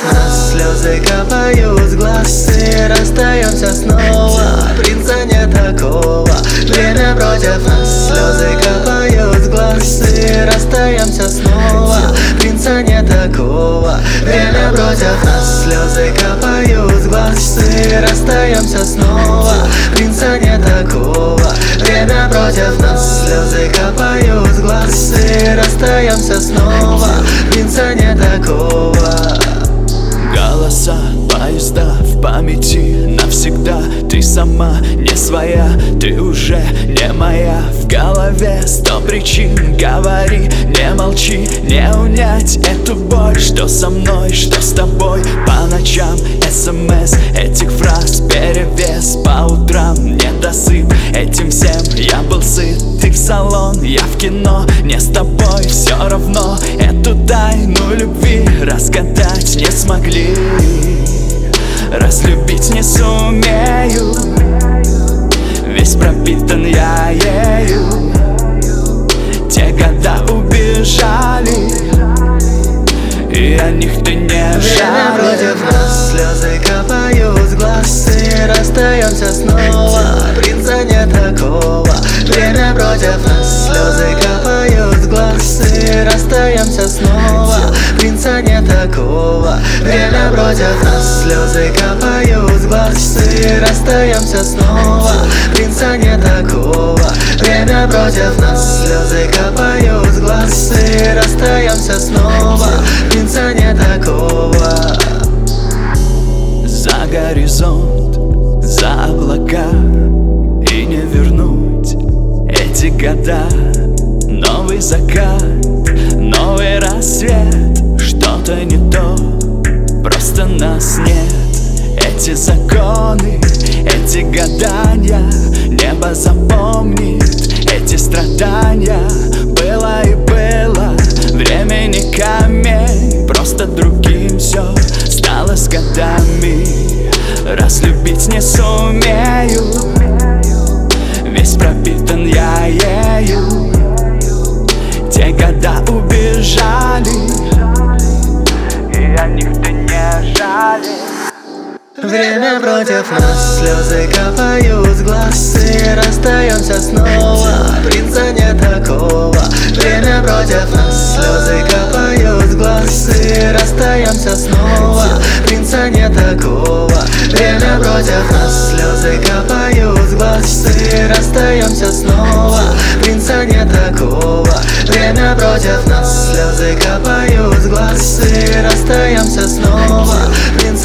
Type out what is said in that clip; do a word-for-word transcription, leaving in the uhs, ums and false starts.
нас, слезы капают с глаз, и расстаемся снова. Принца нет такого. Время против нас, слезы капают с глаз, и расстаемся снова. Принца нет такого. Время против нас, слезы капают с глаз, и расстаемся снова. Принца нет такого. Время против нас, слезы капают с глаз, и расстаемся снова. Принца нет такого. Голоса, поезда в памяти навсегда. Ты сама не своя, ты уже не моя. В голове сто причин, говори, не молчи. Не унять эту боль, что со мной, что с тобой. По ночам смс этих фраз перевес, по утрам недосып. Этим всем я был сыт. Ты в салон, я в кино, не с тобой все равно. Эту тайну любви разгадать не смогли. Разлюбить не сумею, весь пропитан я ею. Те года убежали, и о них ты не Время против нас, слезы капают с глаз, и расстаемся снова. Принца нет такого. Время против нас, слезы капают с глаз, и расстаемся снова. Принца нет такого. Время против нас, слезы капают с глаз, и расстаемся снова. Принца нет такого. Время против нас, слезы капают с глаз, и расстаемся снова. Принца нет такого. За горизонт, за облака, и не вернуть эти года. Новый закат, новый рассвет, что-то не то, просто нас нет. Эти законы, эти гадания, небо запомнит эти страдания. Было и было, времени камень, просто другим все стало с годами. Разлюбить не сумею, весь пропитан я ею. Те года убежали, и о них ты не жалеешь. Время против нас, слезы капают с глаз, и расстаемся снова. Принца нет такого. Время против нас, слезы капают с глаз, и расстаемся снова. Принца нет такого. Время против нас, слезы капают с глаз, и расстаемся снова. Принца нет такого. Время против нас, слезы капают с глаз, и расстаемся снова. Принца